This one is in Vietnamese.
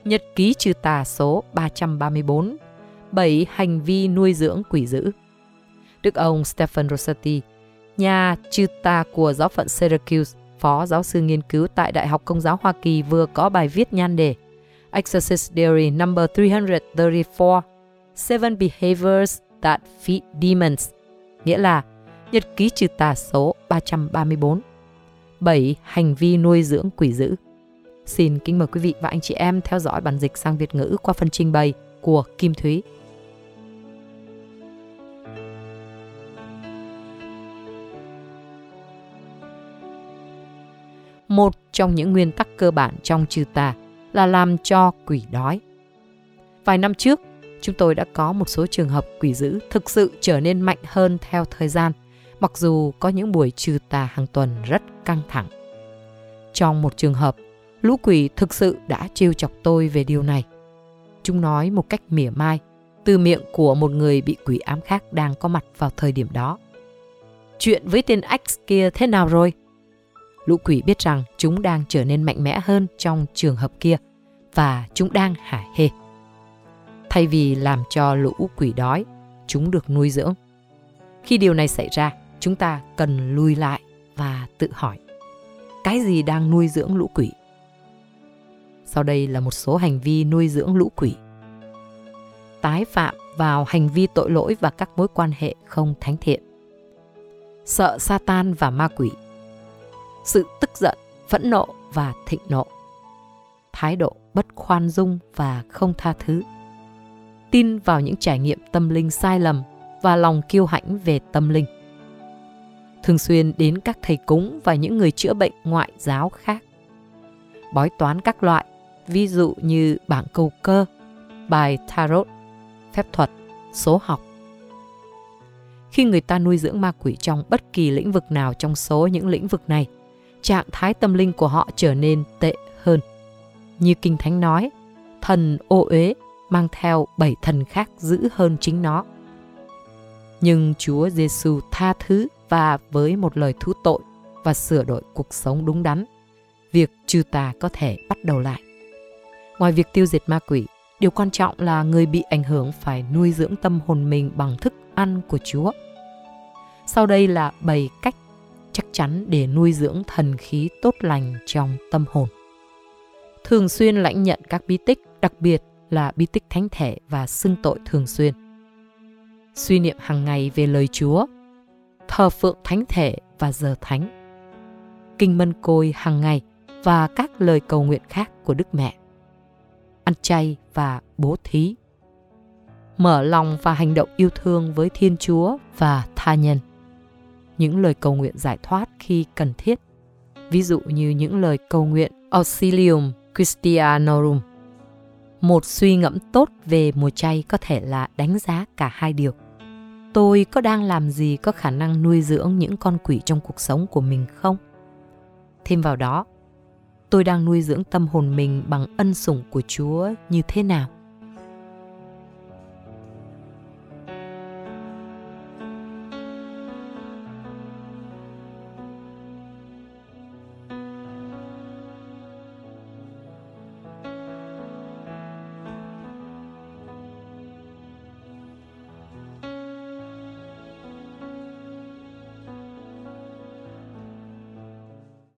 Nhật ký trừ tà số 334, 7 hành vi nuôi dưỡng quỷ dữ. Đức ông Stephen Rossetti, nhà trừ tà của giáo phận Syracuse, phó giáo sư nghiên cứu tại Đại học Công giáo Hoa Kỳ, vừa có bài viết nhan đề Exorcist Diary number 334, 7 Behaviors that Feed Demons, nghĩa là Nhật ký trừ tà số 334, 7 hành vi nuôi dưỡng quỷ dữ. Xin kính mời quý vị và anh chị em theo dõi bản dịch sang Việt ngữ qua phần trình bày của Kim Thúy. Một trong những nguyên tắc cơ bản trong trừ tà là làm cho quỷ đói. Vài năm trước, chúng tôi đã có một số trường hợp quỷ dữ thực sự trở nên mạnh hơn theo thời gian, mặc dù có những buổi trừ tà hàng tuần rất căng thẳng. Trong một trường hợp, lũ quỷ thực sự đã trêu chọc tôi về điều này. Chúng nói một cách mỉa mai, từ miệng của một người bị quỷ ám khác đang có mặt vào thời điểm đó: "Chuyện với tên X kia thế nào rồi?" Lũ quỷ biết rằng chúng đang trở nên mạnh mẽ hơn trong trường hợp kia, và chúng đang hả hê. Thay vì làm cho lũ quỷ đói, chúng được nuôi dưỡng. Khi điều này xảy ra, chúng ta cần lùi lại và tự hỏi: cái gì đang nuôi dưỡng lũ quỷ? Sau đây là một số hành vi nuôi dưỡng lũ quỷ. Tái phạm vào hành vi tội lỗi và các mối quan hệ không thánh thiện. Sợ Satan và ma quỷ. Sự tức giận, phẫn nộ và thịnh nộ. Thái độ bất khoan dung và không tha thứ. Tin vào những trải nghiệm tâm linh sai lầm và lòng kiêu hãnh về tâm linh. Thường xuyên đến các thầy cúng và những người chữa bệnh ngoại giáo khác. Bói toán các loại, ví dụ như bảng câu cơ, bài tarot, phép thuật, số học. Khi người ta nuôi dưỡng ma quỷ trong bất kỳ lĩnh vực nào trong số những lĩnh vực này, trạng thái tâm linh của họ trở nên tệ hơn. Như Kinh Thánh nói, thần ô uế mang theo 7 thần khác dữ hơn chính nó. Nhưng Chúa Giêsu tha thứ và với một lời thú tội và sửa đổi cuộc sống đúng đắn, việc trừ tà có thể bắt đầu lại. Ngoài việc tiêu diệt ma quỷ, điều quan trọng là người bị ảnh hưởng phải nuôi dưỡng tâm hồn mình bằng thức ăn của Chúa. Sau đây là 7 cách chắc chắn để nuôi dưỡng thần khí tốt lành trong tâm hồn. Thường xuyên lãnh nhận các bí tích, đặc biệt là bí tích thánh thể và xưng tội thường xuyên. Suy niệm hàng ngày về lời Chúa, thờ phượng thánh thể và giờ thánh. Kinh mân côi hàng ngày và các lời cầu nguyện khác của Đức Mẹ. Ăn chay và bố thí. Mở lòng và hành động yêu thương với Thiên Chúa và tha nhân. Những lời cầu nguyện giải thoát khi cần thiết, ví dụ như những lời cầu nguyện Auxilium Christianorum. Một suy ngẫm tốt về mùa chay có thể là đánh giá cả hai điều. Tôi có đang làm gì có khả năng nuôi dưỡng những con quỷ trong cuộc sống của mình không? Thêm vào đó, tôi đang nuôi dưỡng tâm hồn mình bằng ân sủng của Chúa như thế nào?